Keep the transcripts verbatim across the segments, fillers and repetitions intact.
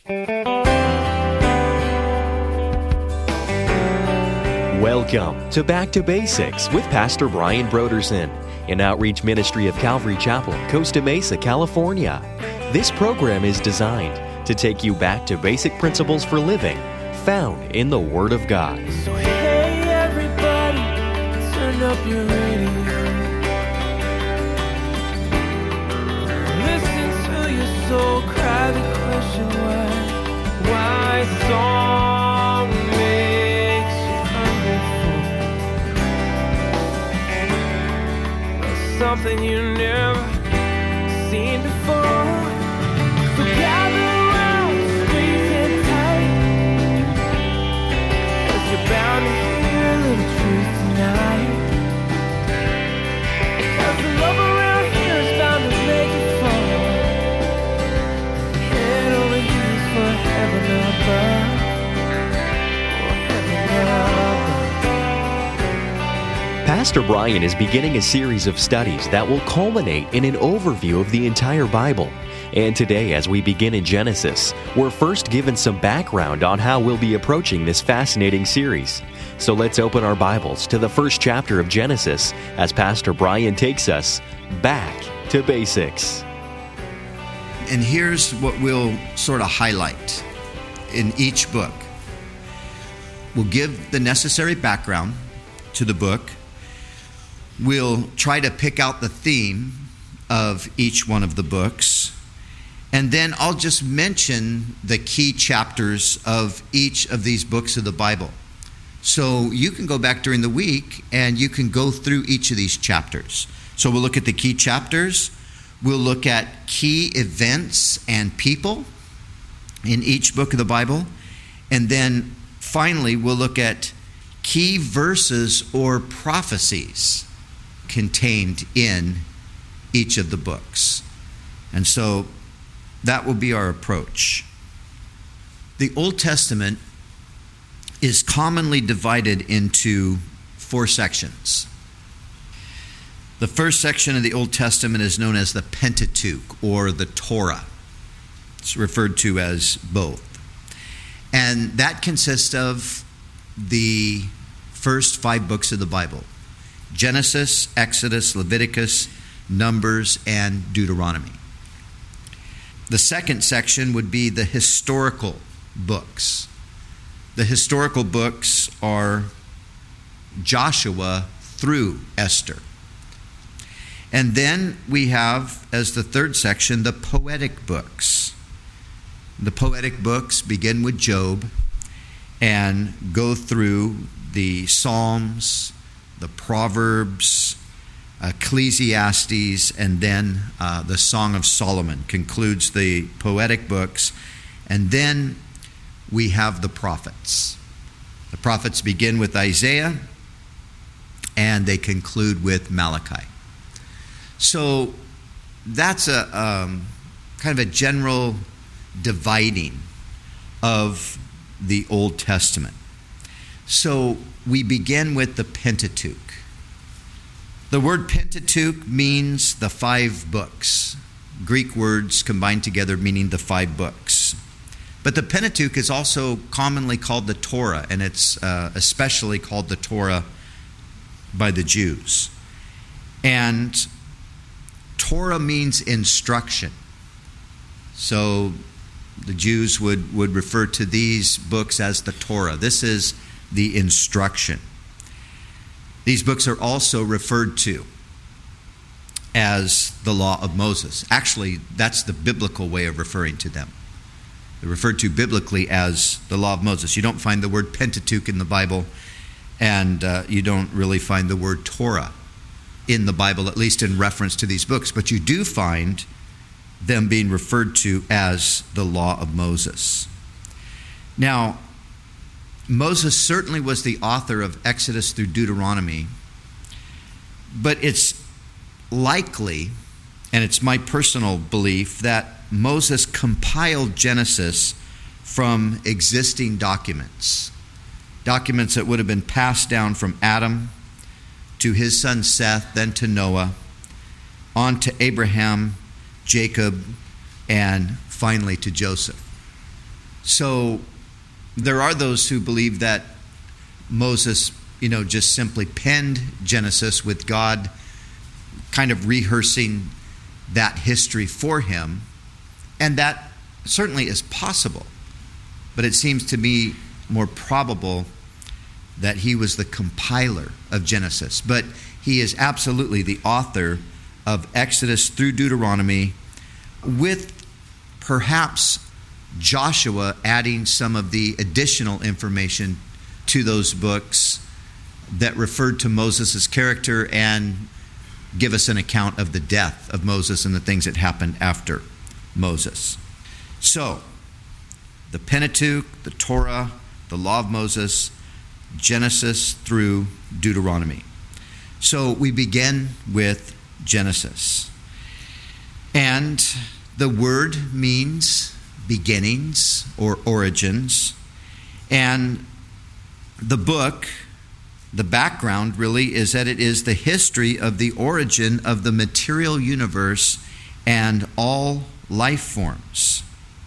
Welcome to Back to Basics with Pastor Brian Brodersen, an outreach ministry of Calvary Chapel, Costa Mesa, California. This program is designed to take you back to basic principles for living found in the Word of God. So hey everybody, turn up your radio. Listen to your soul cry the question why. Why song makes you hungry for something you never seen before. So gather around, squeeze in tight, 'cause you're bound to hear a little truth tonight. 'Cause the love around here is bound to make you fall. Head over heels for heaven above. Oh, heaven above. Pastor Brian is beginning a series of studies that will culminate in an overview of the entire Bible. And today, as we begin in Genesis, we're first given some background on how we'll be approaching this fascinating series. So let's open our Bibles to the first chapter of Genesis as Pastor Brian takes us back to basics. And here's what we'll sort of highlight in each book. We'll give the necessary background to the book. We'll try to pick out the theme of each one of the books. And then I'll just mention the key chapters of each of these books of the Bible. So you can go back during the week and you can go through each of these chapters. So we'll look at the key chapters. We'll look at key events and people in each book of the Bible. And then finally, we'll look at key verses or prophecies contained in each of the books. And so that will be our approach. The Old Testament is commonly divided into four sections. The first section of the Old Testament is known as the Pentateuch or the Torah. It's referred to as both. And that consists of the first five books of the Bible: Genesis, Exodus, Leviticus, Numbers, and Deuteronomy. The second section would be the historical books. The historical books are Joshua through Esther. And then we have, as the third section, the poetic books. The poetic books begin with Job and go through the Psalms, the Proverbs, Ecclesiastes, and then uh, the Song of Solomon concludes the poetic books. And then we have the prophets. The prophets begin with Isaiah and they conclude with Malachi. So that's a um, kind of a general dividing of the Old Testament. So we begin with the Pentateuch. The word Pentateuch means the five books. Greek words combined together meaning the five books. But the Pentateuch is also commonly called the Torah, and it's uh, especially called the Torah by the Jews. And Torah means instruction. So the Jews would, would refer to these books as the Torah. This is the instruction. These books are also referred to as the Law of Moses. Actually, that's the biblical way of referring to them. They're referred to biblically as the Law of Moses. You don't find the word Pentateuch in the Bible, and uh, you don't really find the word Torah in the Bible, at least in reference to these books. But you do find them being referred to as the Law of Moses. Now, Moses certainly was the author of Exodus through Deuteronomy, but it's likely, and it's my personal belief, that Moses compiled Genesis from existing documents, documents that would have been passed down from Adam to his son Seth, then to Noah, on to Abraham, Jacob, and finally to Joseph. So there are those who believe that Moses, you know, just simply penned Genesis with God kind of rehearsing that history for him. And that certainly is possible. But it seems to me more probable that he was the compiler of Genesis. But he is absolutely the author of Exodus through Deuteronomy, with perhaps Joshua adding some of the additional information to those books that referred to Moses' character and give us an account of the death of Moses and the things that happened after Moses. So, the Pentateuch, the Torah, the Law of Moses, Genesis through Deuteronomy. So we begin with Genesis. And the word means beginnings or origins. And the book, the background really is that it is the history of the origin of the material universe and all life forms.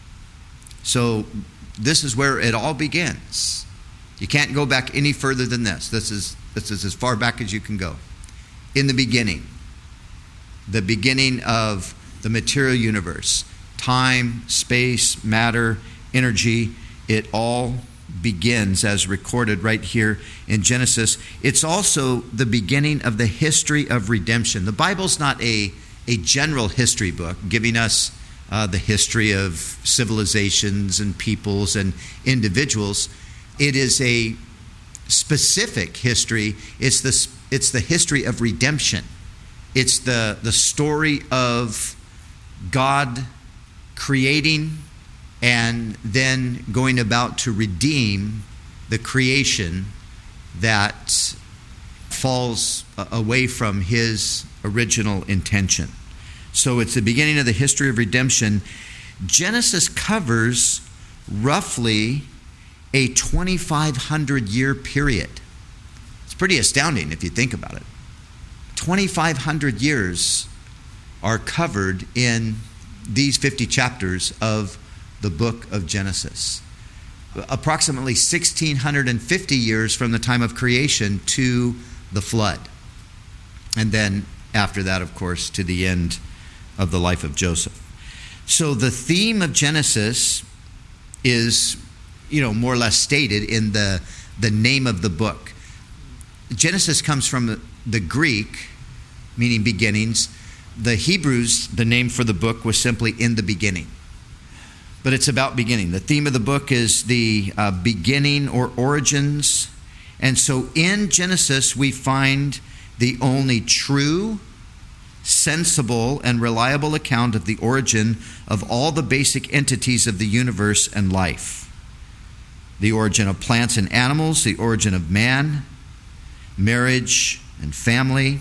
So this is where it all begins. You can't go back any further than this. This is this is as far back as you can go. In the beginning, the beginning of the material universe, time, space, matter, energy, it all begins as recorded right here in Genesis. It's also the beginning of the history of redemption. The Bible's not a, a general history book giving us uh, the history of civilizations and peoples and individuals. It is a specific history. It's the, it's the history of redemption. It's the, the story of God creating and then going about to redeem the creation that falls away from his original intention. So it's the beginning of the history of redemption. Genesis covers roughly a twenty-five hundred year period. It's pretty astounding if you think about it. twenty-five hundred years are covered in these fifty chapters of the book of Genesis. Approximately one thousand six hundred fifty years from the time of creation to the flood. And then after that, of course, to the end of the life of Joseph. So the theme of Genesis is, you know, more or less stated in the, the name of the book. Genesis comes from the, the Greek, meaning beginnings. The Hebrews, the name for the book was simply in the beginning. But it's about beginning. The theme of the book is the uh, beginning or origins. And so in Genesis, we find the only true, sensible, and reliable account of the origin of all the basic entities of the universe and life. The origin of plants and animals, the origin of man, marriage and family,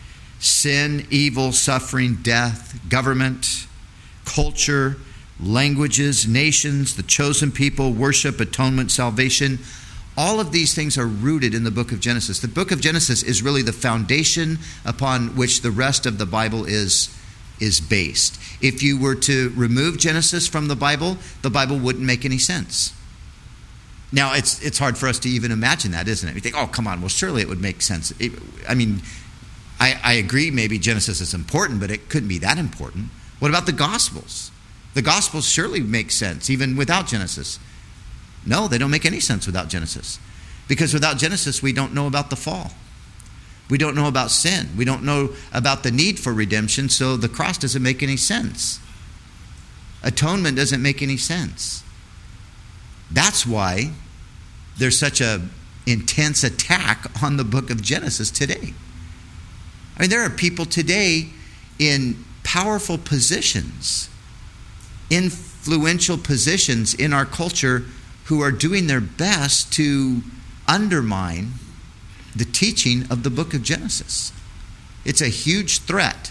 sin, evil, suffering, death, government, culture, languages, nations, the chosen people, worship, atonement, salvation. All of these things are rooted in the book of Genesis. The book of Genesis is really the foundation upon which the rest of the Bible is, is based. If you were to remove Genesis from the Bible, the Bible wouldn't make any sense. Now, it's it's hard for us to even imagine that, isn't it? We think, oh, come on, well, surely it would make sense. It, I mean, I, I agree maybe Genesis is important, but it couldn't be that important. What about the Gospels? The Gospels surely make sense, even without Genesis. No, they don't make any sense without Genesis. Because without Genesis, we don't know about the fall. We don't know about sin. We don't know about the need for redemption, so the cross doesn't make any sense. Atonement doesn't make any sense. That's why there's such an intense attack on the book of Genesis today. I mean, there are people today in powerful positions, influential positions in our culture who are doing their best to undermine the teaching of the book of Genesis. It's a huge threat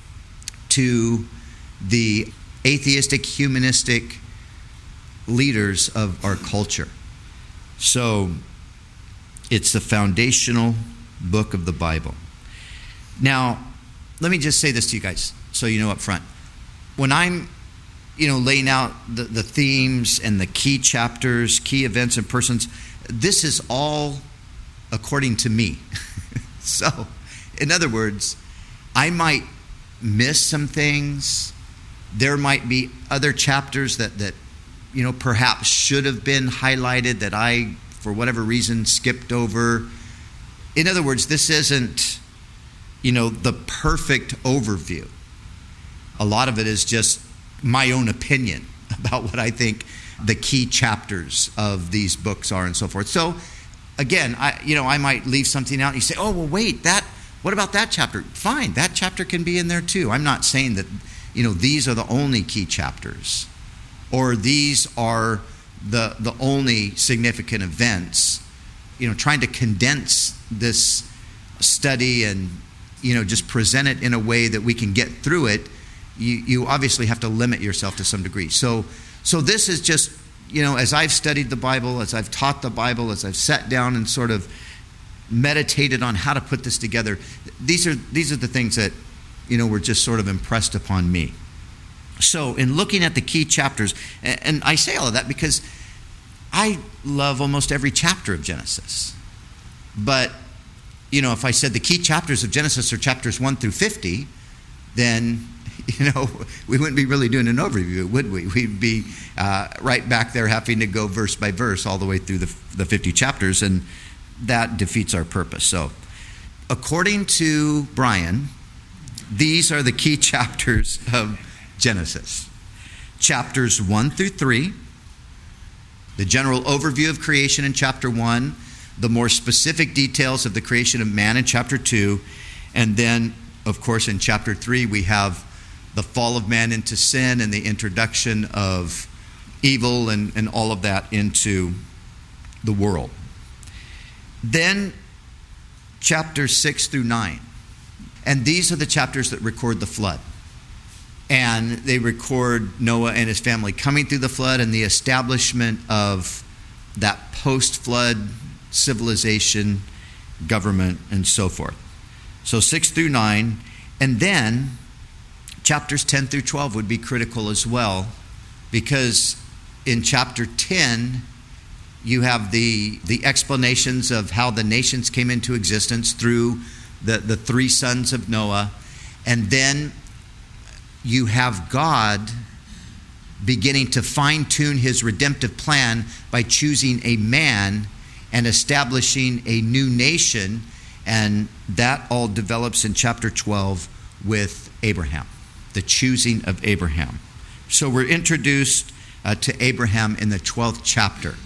to the atheistic, humanistic leaders of our culture. So, it's the foundational book of the Bible. Now, let me just say this to you guys so you know up front. When I'm you know, laying out the, the themes and the key chapters, key events and persons. This is all according to me. So, in other words, I might miss some things. There might be other chapters that, that you know, perhaps should have been highlighted that I, for whatever reason, skipped over. In other words, this isn't, you know, the perfect overview. A lot of it is just my own opinion about what I think the key chapters of these books are and so forth. So, again, I, you know, I might leave something out and you say, oh, well, wait, that, what about that chapter? Fine, that chapter can be in there too. I'm not saying that, you know, these are the only key chapters or these are the the only significant events. You know, trying to condense this study and, you know, just present it in a way that we can get through it, you, you obviously have to limit yourself to some degree. So, so this is just, you know, as I've studied the Bible, as I've taught the Bible, as I've sat down and sort of meditated on how to put this together, these are these are the things that, you know, were just sort of impressed upon me. So in looking at the key chapters, and I say all of that because I love almost every chapter of Genesis. But, you know, if I said the key chapters of Genesis are chapters one through fifty, then, you know, we wouldn't be really doing an overview, would we? We'd be uh, right back there having to go verse by verse all the way through the, the fifty chapters, and that defeats our purpose. So, according to Brian, these are the key chapters of Genesis. Chapters one through three, the general overview of creation in chapter one, the more specific details of the creation of man in chapter two, and then, of course, in chapter three, we have the fall of man into sin and the introduction of evil and, and all of that into the world. Then, chapters six through nine. And these are the chapters that record the flood. And they record Noah and his family coming through the flood and the establishment of that post-flood civilization, government, and so forth. So six through nine. And then chapters ten through twelve would be critical as well, because in chapter ten, you have the, the explanations of how the nations came into existence through the, the three sons of Noah. And then you have God beginning to fine-tune his redemptive plan by choosing a man and establishing a new nation. And that all develops in chapter twelve with Abraham, the choosing of Abraham. So we're introduced uh, to Abraham in the twelfth chapter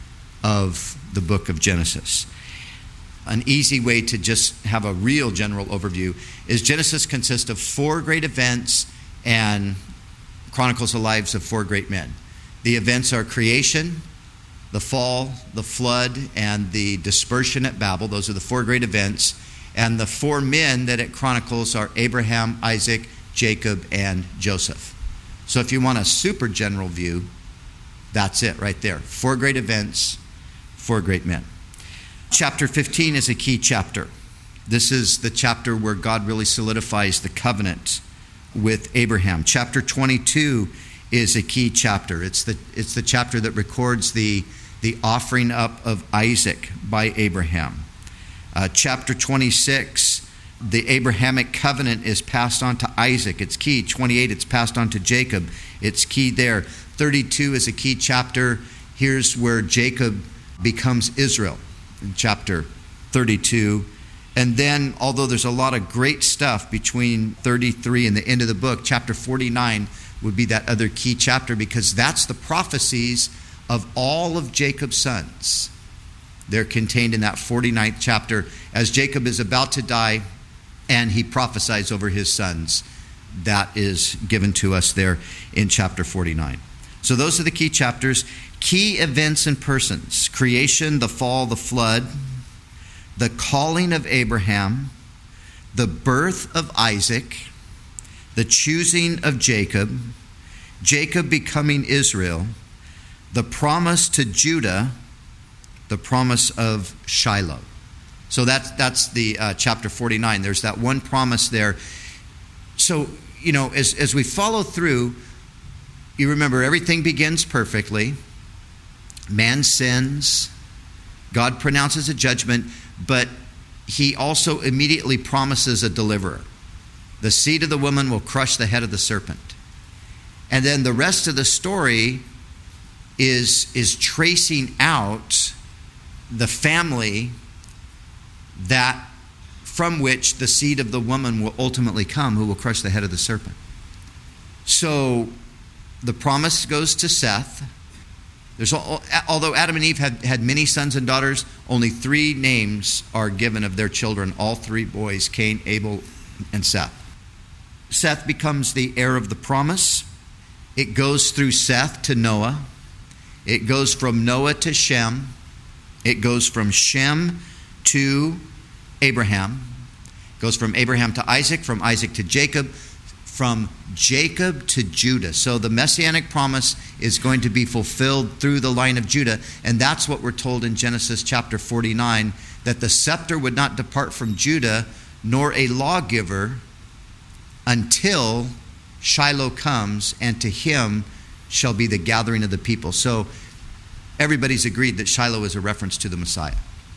of the book of Genesis. An easy way to just have a real general overview is Genesis consists of four great events and chronicles the lives of four great men. The events are creation, the fall, the flood, and the dispersion at Babel. Those are the four great events. And the four men that it chronicles are Abraham, Isaac, Jacob, and Joseph. So if you want a super general view, that's it right there. Four great events, four great men. Chapter fifteen is a key chapter. This is the chapter where God really solidifies the covenant with Abraham. Chapter twenty-two is a key chapter. It's the it's the chapter that records the, the offering up of Isaac by Abraham. Uh, chapter twenty-six, the Abrahamic covenant is passed on to Isaac. It's key. twenty-eight, it's passed on to Jacob. It's key there. thirty-two is a key chapter. Here's where Jacob becomes Israel in chapter thirty-two. And then, although there's a lot of great stuff between thirty-three and the end of the book, chapter forty-nine would be that other key chapter, because that's the prophecies of all of Jacob's sons. They're contained in that forty-ninth chapter as Jacob is about to die and he prophesies over his sons. That is given to us there in chapter forty-nine. So those are the key chapters. Key events and persons: creation, the fall, the flood, the calling of Abraham, the birth of Isaac, the choosing of Jacob, Jacob becoming Israel, the promise to Judah, the promise of Shiloh. So that's, that's the uh, chapter forty-nine. There's that one promise there. So, you know, as, as we follow through, you remember, everything begins perfectly. Man sins. God pronounces a judgment, but he also immediately promises a deliverer. The seed of the woman will crush the head of the serpent. And then the rest of the story is, is tracing out the family that from which the seed of the woman will ultimately come, who will crush the head of the serpent. So the promise goes to Seth. There's, although Adam and Eve had, had many sons and daughters, only three names are given of their children, all three boys, Cain, Abel, and Seth. Seth becomes the heir of the promise. It goes through Seth to Noah. It goes from Noah to Shem. It goes from Shem to Abraham. It goes from Abraham to Isaac, from Isaac to Jacob, from Jacob to Judah. So the messianic promise is going to be fulfilled through the line of Judah. And that's what we're told in Genesis chapter forty-nine, that the scepter would not depart from Judah, nor a lawgiver, until Shiloh comes, and to him shall be the gathering of the people. So everybody's agreed that Shiloh is a reference to the Messiah.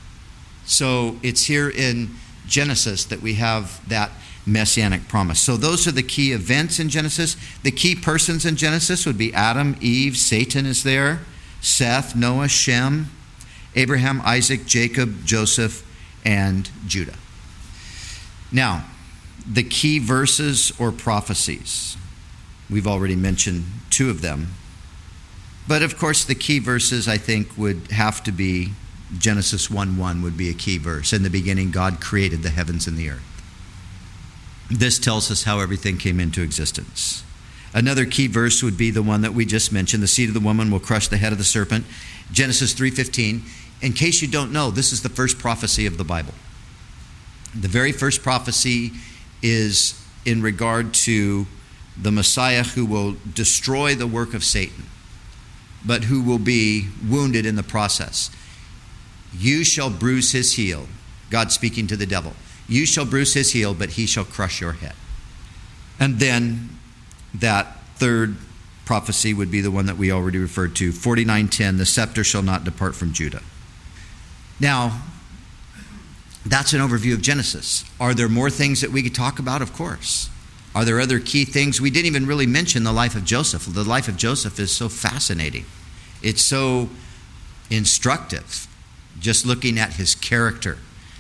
So it's here in Genesis that we have that messianic promise. So those are the key events in Genesis. The key persons in Genesis would be Adam, Eve, Satan is there, Seth, Noah, Shem, Abraham, Isaac, Jacob, Joseph, and Judah. Now, the key verses or prophecies. We've already mentioned two of them. But of course, the key verses, I think, would have to be Genesis one one would be a key verse. In the beginning, God created the heavens and the earth. This tells us how everything came into existence. Another key verse would be the one that we just mentioned. The seed of the woman will crush the head of the serpent. Genesis three fifteen. In case you don't know, this is the first prophecy of the Bible. The very first prophecy is in regard to the Messiah who will destroy the work of Satan, but who will be wounded in the process. You shall bruise his heel. God speaking to the devil. You shall bruise his heel, but he shall crush your head. And then that third prophecy would be the one that we already referred to, forty-nine ten, the scepter shall not depart from Judah. Now, that's an overview of Genesis. Are there more things that we could talk about? Of course. Are there other key things? We didn't even really mention the life of Joseph. The life of Joseph is so fascinating. It's so instructive, just looking at his character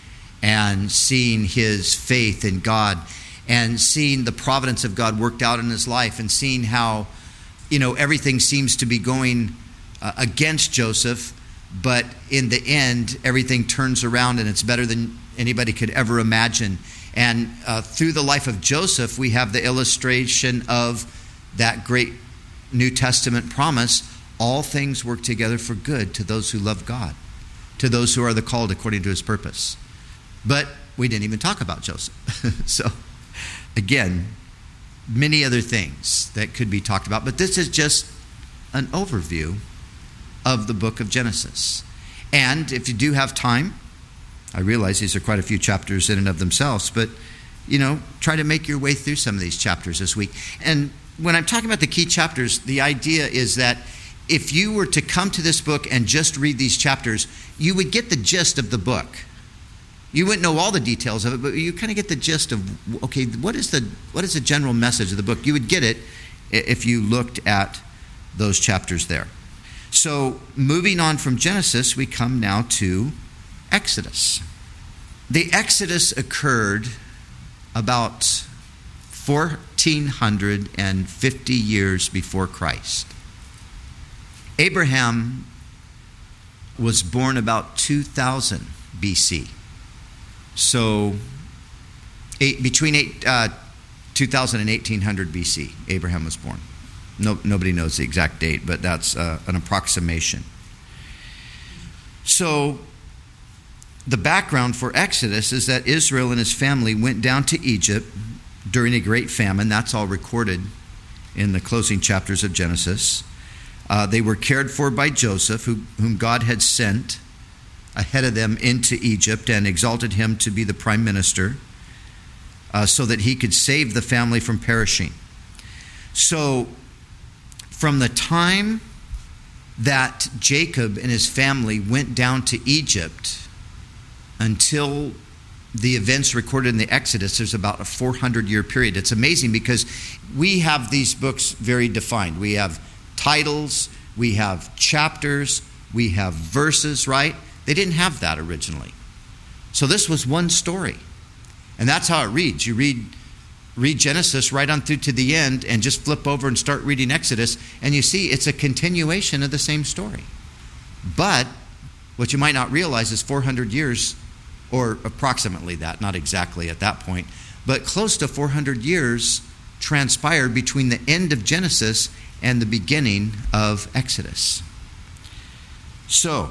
and seeing his faith in God and seeing the providence of God worked out in his life and seeing how, you know, everything seems to be going uh, against Joseph, but in the end, everything turns around and it's better than anybody could ever imagine. And uh, through the life of Joseph, we have the illustration of that great New Testament promise, all things work together for good to those who love God, to those who are the called according to his purpose. But we didn't even talk about Joseph. So, again, many other things that could be talked about. But this is just an overview of the book of Genesis. And if you do have time, I realize these are quite a few chapters in and of themselves, but, you know, try to make your way through some of these chapters this week. And when I'm talking about the key chapters, the idea is that if you were to come to this book and just read these chapters, you would get the gist of the book. You wouldn't know all the details of it, but you kind of get the gist of, okay, what is the what is the general message of the book? You would get it if you looked at those chapters there. So moving on from Genesis, we come now to Exodus. The Exodus occurred about fourteen fifty years before Christ. Abraham was born about two thousand B C. So eight, between eight, uh, two thousand and eighteen hundred B C, Abraham was born. No, nobody knows the exact date, but that's uh, an approximation. So the background for Exodus is that Israel and his family went down to Egypt during a great famine. That's all recorded in the closing chapters of Genesis. Uh, they were cared for by Joseph, who, whom God had sent ahead of them into Egypt and exalted him to be the prime minister uh, so that he could save the family from perishing. So from the time that Jacob and his family went down to Egypt until the events recorded in the Exodus, there's about a four hundred year period. It's amazing because we have these books very defined. We have titles, we have chapters, we have verses, right? They didn't have that originally. So this was one story. And that's how it reads. You read read Genesis right on through to the end and just flip over and start reading Exodus, and you see it's a continuation of the same story. But what you might not realize is four hundred years, or approximately that, not exactly at that point, but close to four hundred years transpired between the end of Genesis and the beginning of Exodus. So,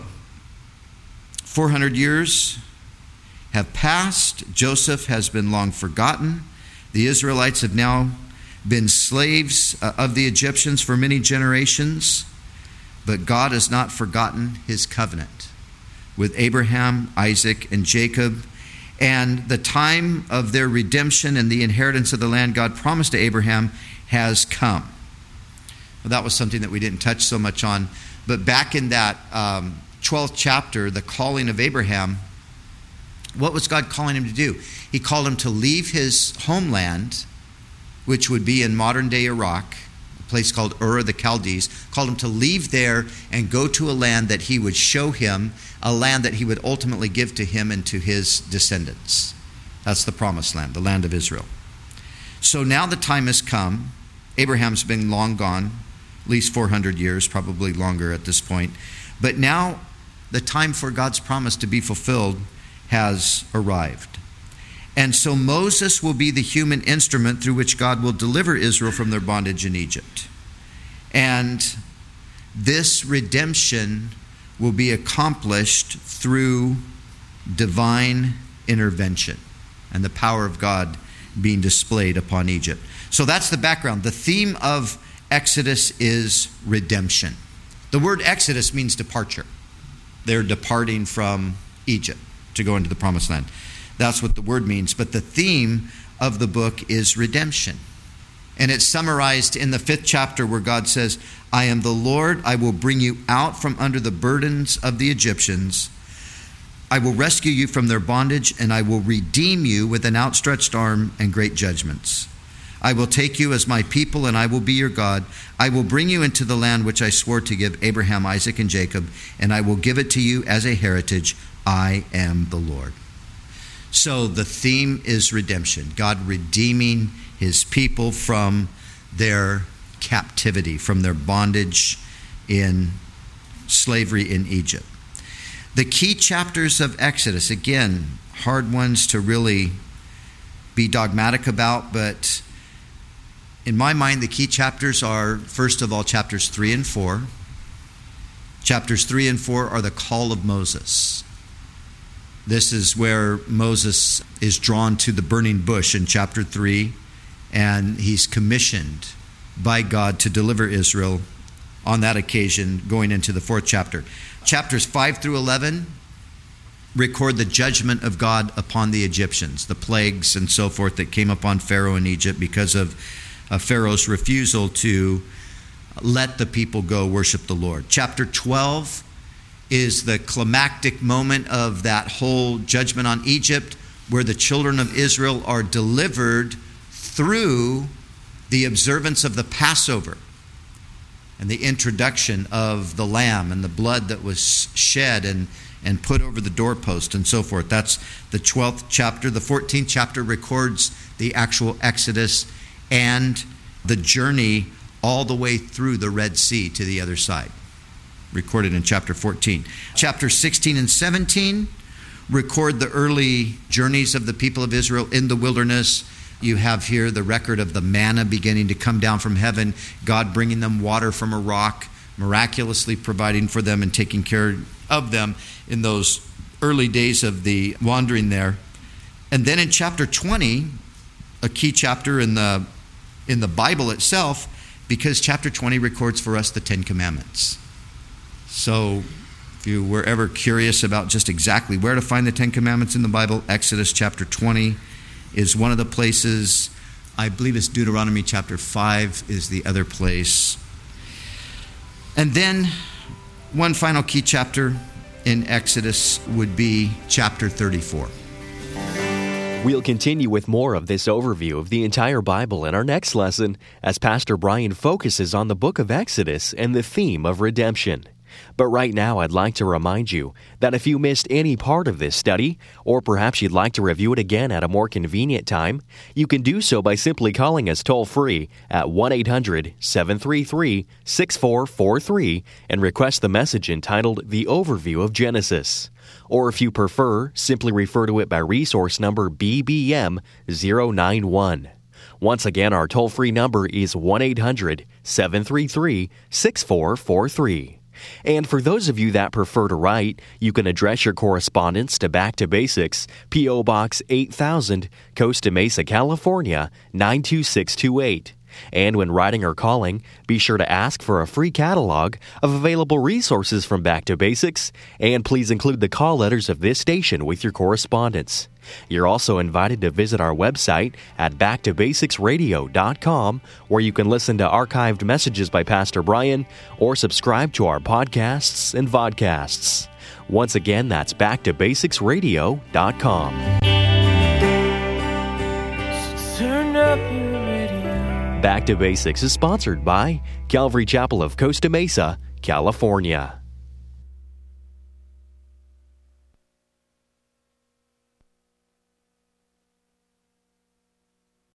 four hundred years have passed. Joseph has been long forgotten. The Israelites have now been slaves of the Egyptians for many generations, but God has not forgotten his covenant with Abraham, Isaac, and Jacob. And the time of their redemption and the inheritance of the land God promised to Abraham has come. Well, that was something that we didn't touch so much on. But back in that um, twelfth chapter, the calling of Abraham, what was God calling him to do? He called him to leave his homeland, which would be in modern-day Iraq, a place called Ur of the Chaldees, called him to leave there and go to a land that he would show him, a land that he would ultimately give to him and to his descendants. That's the promised land, the land of Israel. So now the time has come. Abraham's been long gone, at least four hundred years, probably longer at this point. But now the time for God's promise to be fulfilled has arrived. And so Moses will be the human instrument through which God will deliver Israel from their bondage in Egypt. And this redemption will be accomplished through divine intervention and the power of God being displayed upon Egypt. So that's the background. The theme of Exodus is redemption. The word Exodus means departure. They're departing from Egypt to go into the promised land. That's what the word means. But the theme of the book is redemption. And it's summarized in the fifth chapter where God says, I am the Lord, I will bring you out from under the burdens of the Egyptians. I will rescue you from their bondage, and I will redeem you with an outstretched arm and great judgments. I will take you as my people, and I will be your God. I will bring you into the land which I swore to give Abraham, Isaac, and Jacob, and I will give it to you as a heritage. I am the Lord. So the theme is redemption. God redeeming his people from their captivity, from their bondage in slavery in Egypt. The key chapters of Exodus, again, hard ones to really be dogmatic about, but in my mind, the key chapters are, first of all, chapters three and four. Chapters three and four are the call of Moses. This is where Moses is drawn to the burning bush in chapter three, and he's commissioned by God to deliver Israel on that occasion, going into the fourth chapter. Chapters five through eleven record the judgment of God upon the Egyptians, the plagues and so forth that came upon Pharaoh in Egypt because of uh, Pharaoh's refusal to let the people go worship the Lord. Chapter twelve is the climactic moment of that whole judgment on Egypt, where the children of Israel are delivered through the observance of the Passover and the introduction of the lamb and the blood that was shed and, and put over the doorpost and so forth. That's the twelfth chapter. The fourteenth chapter records the actual Exodus and the journey all the way through the Red Sea to the other side, recorded in chapter fourteen. Chapter sixteen and seventeen record the early journeys of the people of Israel in the wilderness. You have here the record of the manna beginning to come down from heaven, God bringing them water from a rock, miraculously providing for them and taking care of them in those early days of the wandering there. And then in chapter twenty, a key chapter in the in the Bible itself, because chapter twenty records for us the Ten Commandments. So if you were ever curious about just exactly where to find the Ten Commandments in the Bible, Exodus chapter twenty is one of the places. I believe it's Deuteronomy chapter five is the other place. And then one final key chapter in Exodus would be chapter thirty-four. We'll continue with more of this overview of the entire Bible in our next lesson as Pastor Brian focuses on the book of Exodus and the theme of redemption. But right now, I'd like to remind you that if you missed any part of this study, or perhaps you'd like to review it again at a more convenient time, you can do so by simply calling us toll-free at one eight hundred seven three three six four four three and request the message entitled The Overview of Genesis. Or if you prefer, simply refer to it by resource number B B M zero nine one. Once again, our toll-free number is one eight hundred seven three three six four four three. And for those of you that prefer to write, you can address your correspondence to Back to Basics, P O. Box eight thousand, Costa Mesa, California, nine two six two eight. And when writing or calling, be sure to ask for a free catalog of available resources from Back to Basics, and please include the call letters of this station with your correspondence. You're also invited to visit our website at back to basics radio dot com, where you can listen to archived messages by Pastor Brian or subscribe to our podcasts and vodcasts. Once again, that's back to basics radio dot com. So turn up your radio. Back to Basics is sponsored by Calvary Chapel of Costa Mesa, California.